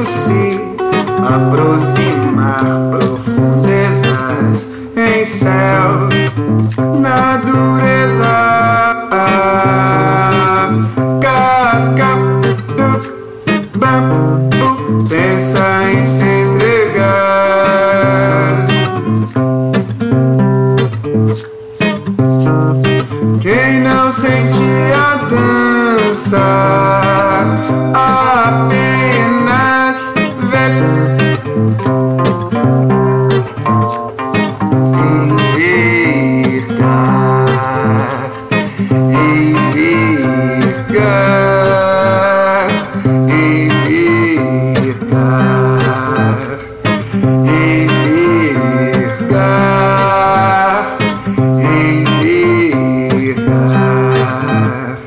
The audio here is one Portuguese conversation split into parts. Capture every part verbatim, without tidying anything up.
se aproximar profundezas em céus na dureza. Casca do bambu pensa em se entregar. Quem não sente a dança apenas vê envergar, envergar, envergar, envergar, envergar,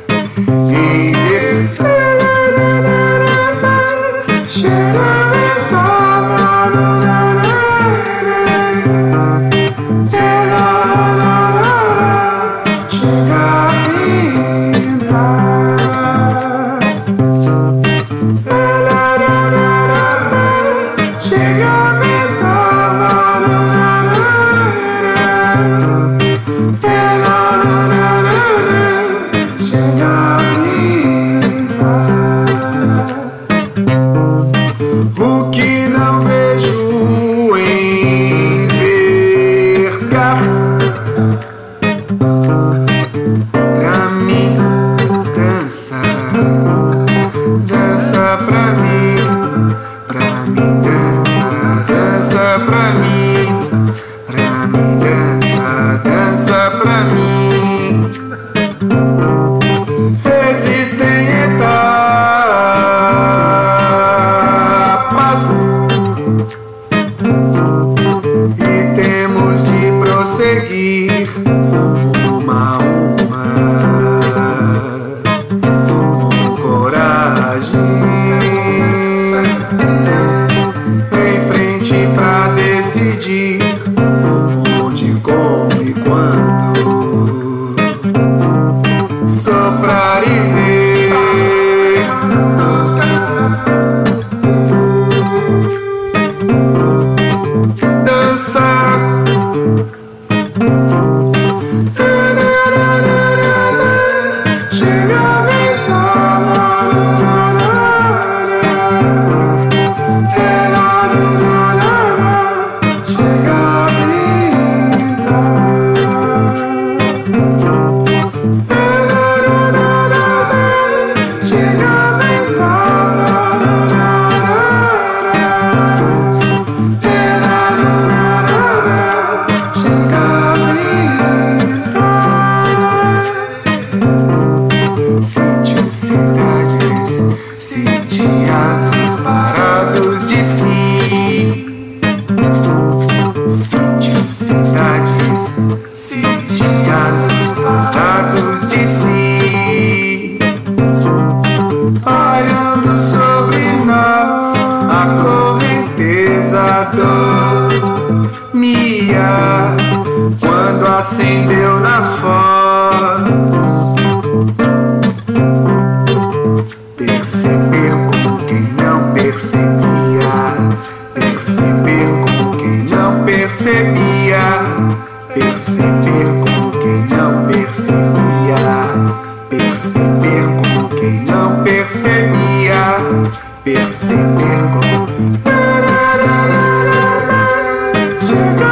o que não vejo envergar, pra mim dança, dança pra mim, pra mim dança, dança pra mim, pra mim dança, dança pra mim. Existem etapas e temos de prosseguir uma a uma, com coragem, em frente pra decidir onde, como e quando soprar e ver. Dançar, chega a ventar, chega a chega a sítios, cidades, sitiados, parados de si. Sítios, cidades, sitiados, parados de si. Olhando sobre nós a correnteza dormia quando acendeu na foz. Perceber como quem não percebia, perceber como quem não percebia, perceber como quem não percebia, perceber como quem não percebia, perceber como chega a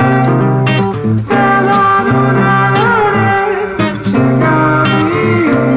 chega a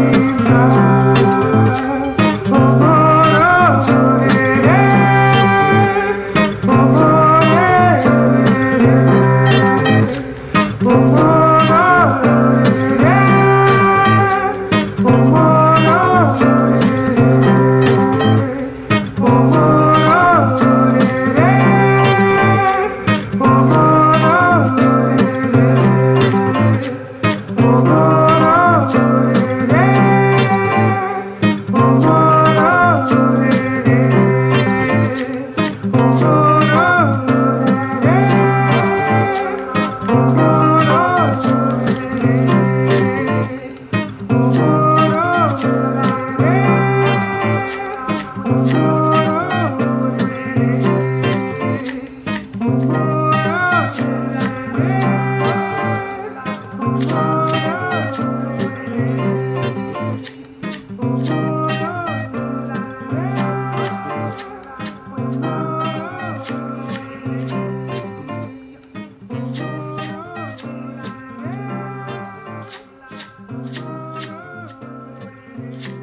Thank you.